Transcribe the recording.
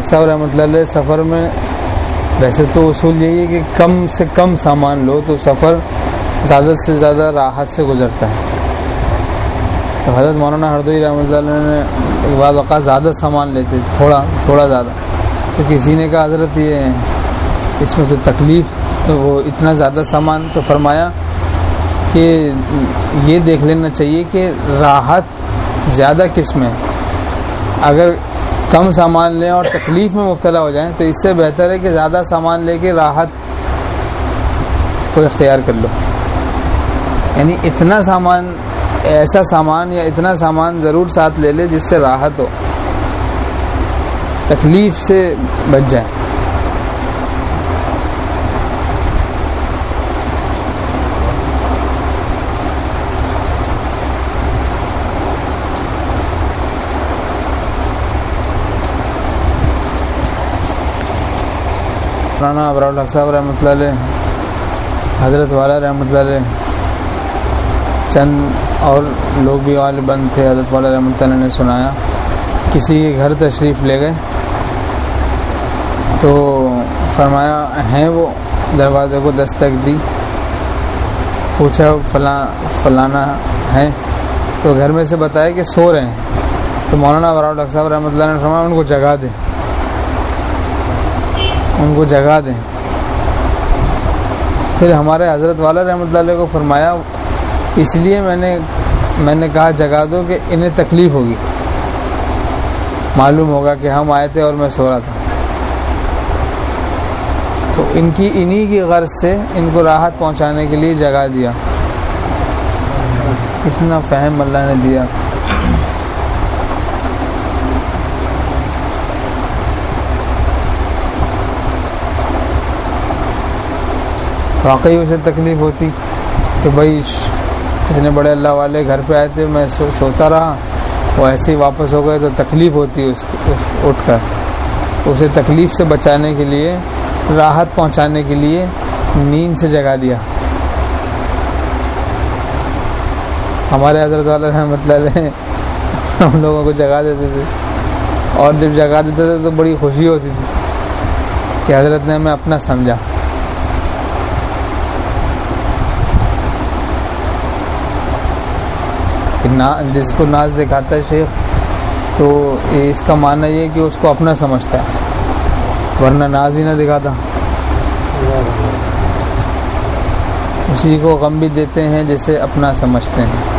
صاحب رحمۃ اللہ علیہ سفر میں ویسے تو اصول یہی ہے کہ کم سے کم سامان لو تو سفر زیادہ سے زیادہ راحت سے گزرتا ہے. تو حضرت مولانا ہردوئی رحمۃ اللہ علیہ نے بعض اوقات زیادہ سامان لیتے تھوڑا زیادہ. تو کسی نے کہا حضرت یہ اس میں تو تکلیف وہ اتنا زیادہ سامان, تو فرمایا کہ یہ دیکھ لینا چاہیے کہ راحت زیادہ کس میں. اگر کم سامان لیں اور تکلیف میں مبتلا ہو جائیں تو اس سے بہتر ہے کہ زیادہ سامان لے کے راحت کو اختیار کر لو. یعنی اتنا سامان, ایسا سامان یا اتنا سامان ضرور ساتھ لے لے جس سے راحت ہو, تکلیف سے بچ جائے. مولانا ابرار الحق صاحب رحمۃ اللہ علیہ, حضرت والا رحمۃ اللہ علیہ, چند اور لوگ بھی غالباً تھے. حضرت والا رحمۃ اللہ نے سنایا کسی کے گھر تشریف لے گئے تو فرمایا ہیں وہ, دروازے کو دستک دی, پوچھا فلانا ہے, تو گھر میں سے بتایا کہ سو رہے ہیں. تو مولانا ابرار الحق صاحب رحمۃ اللہ نے فرمایا ان کو جگا دیں, ان کو جگا دیں. پھر ہمارے حضرت والا رحمۃ اللہ علیہ کو فرمایا اس لیے میں نے کہا جگا دو کہ انہیں تکلیف ہوگی, معلوم ہوگا کہ ہم آئے تھے اور میں سو رہا تھا. تو انہی کی غرض سے ان کو راحت پہنچانے کے لیے جگا دیا. اتنا فہم اللہ نے دیا. واقعی اسے تکلیف ہوتی کہ بھائی اتنے بڑے اللہ والے گھر پہ آئے تھے, میں سوتا رہا, وہ ایسے ہی واپس ہو گئے, تو تکلیف ہوتی ہے اٹھ کر. اسے تکلیف سے بچانے کے لیے, راحت پہنچانے کے لیے نیند سے جگا دیا. ہمارے حضرت والا رحمۃ اللہ علیہ ہم لوگوں کو جگا دیتے تھے, اور جب جگا دیتے تھے تو بڑی خوشی ہوتی تھی کہ حضرت نے ہمیں اپنا سمجھا. جس کو ناز دکھاتا ہے شیخ تو اس کا معنی یہ ہے کہ اس کو اپنا سمجھتا ہے, ورنہ ناز ہی نہ دکھاتا. اسی کو غم بھی دیتے ہیں جسے اپنا سمجھتے ہیں.